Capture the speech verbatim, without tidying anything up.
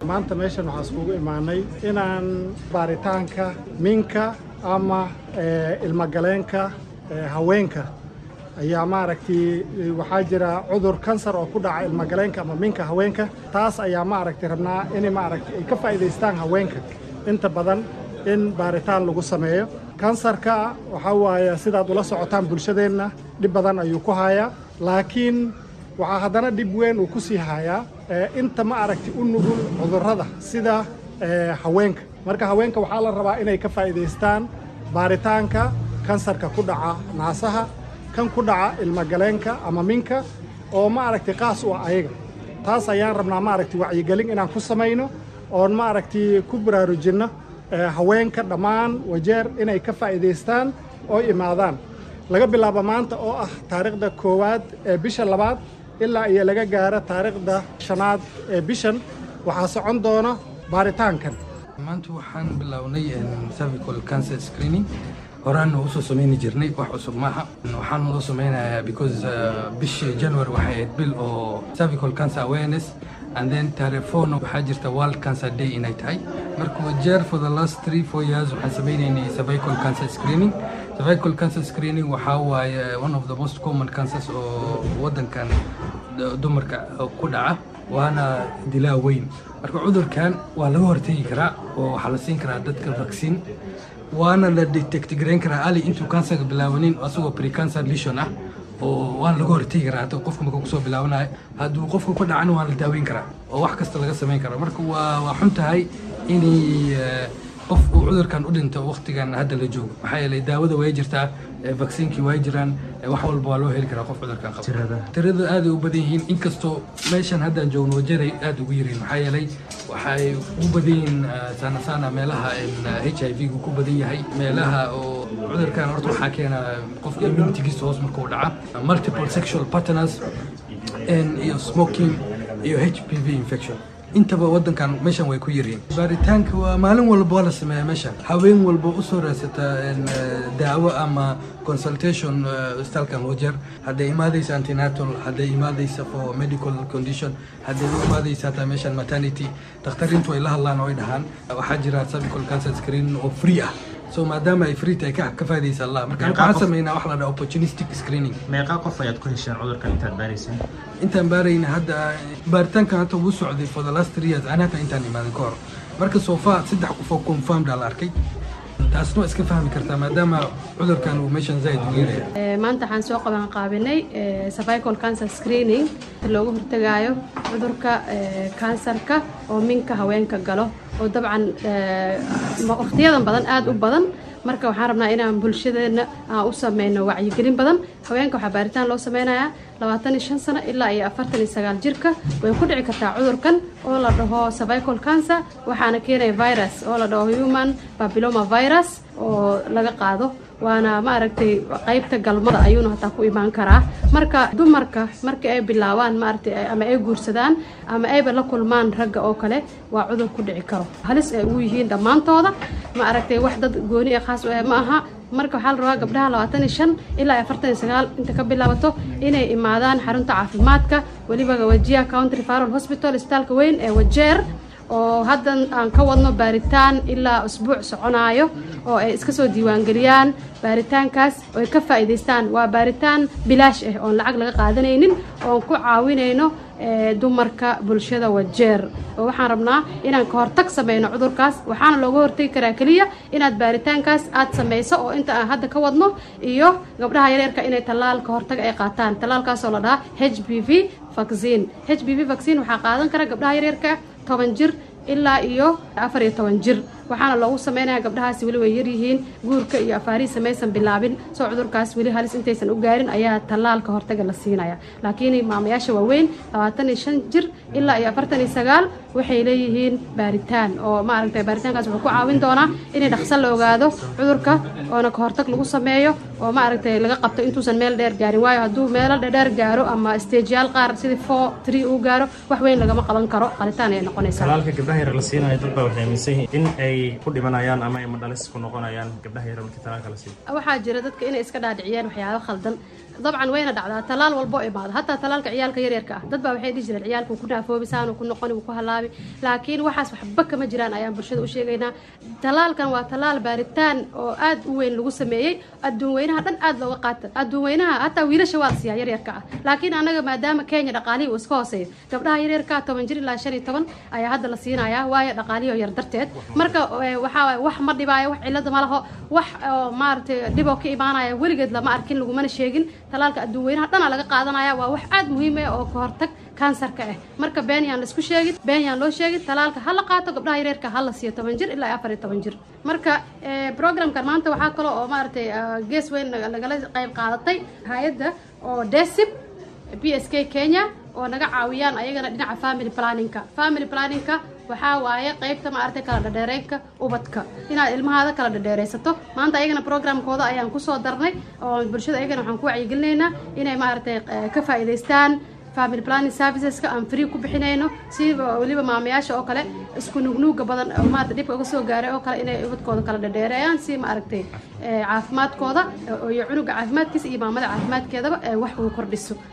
maanta meeshan waxaan iskugu imaanay inaan baaritaanka minka ama ilmagaleenka haweenka ayaa maaragtay waxaa jira cudur kansar oo ku dhaca ilmagaleenka ama minka haweenka taas ayaa maaragtay rabnaa in maaragtay ay ka faa'iideystaan haweenka inta badan in baaritaan lagu sameeyo kansarka waxa waaye sidaad ula socotaan bulshadeenna dhib badan ayuu ku hayaa laakiin waxaa haddana dhib weyn uu ku sii hayaa inta ma aragtay u nugul cudurrada sida haweenka marka haweenka waxaa la rabaa inay ka faa'iideystaan baaritaanka kansarka ku dhaca naasaha kan ku dhaca ilmagaleenka ama minka oo ma aragtay qaas u ah ayaga taas ayaan rabnaa ma aragtay wacyigelin inaan ku samayno oon ma aragtay ku baraarujinno haweenka dhammaan Wajeer inay ka faa'iideystaan oo imaadaan laga bilaabo maanta oo ah taariikhda koowaad ee bisha labaad ilaa iyo laga gaaro taariikhda shanaad ee bishan waxaa socon doona baaritaankan maanta waxaan bilownay cervical cancer screening horaan u soo sameeyay jirnay wax cusub maaha waxaan loo sameeyay because bishii January waxay ahayd bil oo cervical cancer awareness and then telephone waxaa jirta World Cancer Day inay tahay marka Wajeer for the last three four years waxaan sameeynay cervical cancer screening cervical cancer screening waxa waaye one of the most common cancers oo wadankan dumarka ku dhaca waana dilaa weyn marka cudurkan waa laga hortagi karaa oo waxa la siin karaa dadka vaccine waana la detect gareyn karaa ali intuu cancerka bilaabanin asagoo pre-cancer lesion ah oo waan laga hortagi karaa hadda qofka markuu kusoo bilaabanayo hadduu qofku ku dhacana waa la daaweyn karaa oo wax kasta laga samayn karaa marka waa waa xun tahay inay qof uu cudurkan u dhinto waqtigan hadda la joogo maxaa yeelay daawada way jirtaa vaccinkii way jiraan wax walba waa loo heli karaa qof cudurkan qaba tirada aad u badan yihiin inkastoo meeshan haddaan joogno Wajeer aad ugu yiriin maxaa yeelay waxay u badan yihiin sana sana meelaha H I V ku badan yahay meelaha oo cudurkan horta waxaa keena qofka immunity-giisa hoos markuu dhaca multiple sexual partners iyo smoking iyo H P V infection intaba wadankan meeshan way ku yiriin baaritaanka waa maalin walba la sameeyaa meeshan haween walba u soo raasata daawo ama consultation istalkan Wajeer haday imaadaysa antenatal haday imaadaysa for medical condition haday imaadaysa ta meeshan maternity dhakhtarintu ay la hadlaan oo ay dhahaan waxa jira cervical cancer screening oo free ah so maadaama ay free tahay ka faa'iideysa Allah marka waxaan sameeynaa wax la dhaho opportunistic screening meeqa qof ayaad ku hesheen cudurkan intaad baaraysan intaan baarayna hadda baaritaanka hata wuu socday for the last three years anaka intaan imaaday ka hor marka soo far saddex qof oo confirmed la arkay taasna iska fahmi kartaa maadaama cudurkan uu meeshan zaid u yahay maanta waxaan soo qaban qaabinay cervical cancer screening looga hortagayo cudurka kansarka oo minka haweenka galo oo dabcan waqtiyadan badan aad u badan marka waxaan rabnaa inaan bulshadeena aan u sameeyno wacyigelin badan haweenka waxa baaritaan loo sameeynaya labaatan iyo shan sano ilaa iyo afartan iyo sagaal jirka way ku dhici kartaa cudurkan oo la dhaho cervical cancer waxaana keenay virus oo la dhaho human papilloma virus oo laga qaado waana ma aragtay qaybta galmada ayuuna hataa ku imaan karaa marka dumarka marka ay bilaabaan ma aragtay ama ay guursadaan ama ay la kulmaan ragga oo kale waa cudur ku dhici karo halis ay u yihiin dhamaantooda ma aragtay wax dad gooni ah khaas ah ma aha marka waxa la rabaa gabdhaha labaatan iyo shan ilaa afartan iyo sagaal inta ka bilaabato inay imaadaan xarunta caafimaadka waliba Wajir County Referral Hospital isbitaalka weyn ee Wajeer oo haddan aan ka wadno baaritaan ilaa usbuuc soconaayo oo ay iska soo diiwaan galiyaan baaritaankaas oo ay ka faa'iideystaan waa baaritaan bilaash ah oo lacag laga qaadanaynin oo ku caawinayno dumarka bulshada Wajeer oo waxaan rabnaa inaan ka hortag sameeyno cudurkaas waxaana looga hortagi karaa kaliya inaad baaritaankaas aad sameyso oo inta aan hadda ka wadno iyo gabdhaha yaryarka inay talaal ka hortag ay qaataan talaalkaas oo la dhaha H P V vaccine H P V vaccine waxa qaadan kara gabdhaha yaryarka toban jir ilaa iyo afar iyo toban jir waxaana loogu sameeynaa gabdhahaasi wali way yar yihiin guurka iyo afaari sameeysan bilaabin soo cudurkaas wali halis intaysan u gaarin ayaa talaalka hortaga la siinaya laakiin maamayaasha waaweyn labaatan iyo shan jir ilaa iyo afartan iyo sagaal waxay leeyihiin baaritaan oo ma aragtay baaritaankaas wuxuu ku caawin doonaa in dhakhso la ogaado cudurka oo ka hortag lagu sameeyo oo ma aragtay laga qabto intuusan meel dheer gaarin waayo hadduu meel dheer gaaro ama stageyaal qaar sidii four three uu gaaro wax weyn lagama qaban karo qalitaan ay noqonaysaa talaalka gabdhaha yar la siinayo dad baa waxay aaminsan yihiin in ay ku dhimanayaan ama ay madhalis ku noqonayaan gabdhaha yar markii talaalka la siiyo waxaa jira dadka inay iska dhaadhiciyaan waxyaabo khaldan dabcan wayna dhacdaa talaal walbo imaado hatta talaalka ciyaalka yar yarka ah dad baa waxay dhigi jireen ciyaalku ku naafoobisaan oo ku noqon ku halaabi laakiin waxaas waxba kama jiraan ayaan bulshada u sheegaynaa talaalkan waa talaal baaritaan oo aad u weyn lagu sameeyay adduun weynaha dhan aad looga qaata adduun weynaha hatta wiilasha waa siyaa yar yarka ah laakiin anaga maadaama Kenya dhaqaalihi uu iska hooseeyo gabdhaha yar yarka toban jir ilaa shan iyo toban ayaa hadda la siinayaa waayo dhaqaalihi yar darteed marka waxa wax ma dhibaayo wax cilad ma laho wax maartay dhibo ka imaanaya weligeed lama arkin lagu mana sheegin talaalka adduun weynaha dhan laga qaadanaya waa wax aad muhiim ah oo ka hortag kansarka ah marka been yaan la isku sheegin been yaan loo sheegin talaalka hal la qaato gabdhaha yar yarka hal la siiyo toban jir ilaa afar iyo toban jir marka programkan maanta waxa kale oo maartay gees weyn laga qayb qaadatay hay'adda oo DESIP P S K Kenya oo naga caawiyaan ayagana dhinaca family planning-ka family planning-ka waxa waaye qaybta ma artay kala dhareereynka ubadka inaad ilmahaada kala dhareereysato maanta ayagana programkooda ayaan ku soo darnay oo bulshada ayagana waxaan ku wacyigelinaynaa inay ma artay ka faa'iideystaan family planning services ka aan free ku bixinayno si waliba maamayaasha oo kale isku nugnuuga badan oo maanta dib uga soo gaaray oo kale inay ubadkooda kala dhareereyaan si ma aragtay caafimaadkooda iyo cunuga caafimaadkiisa iyo maamada caafimaadkeedaba wax uu kordhiso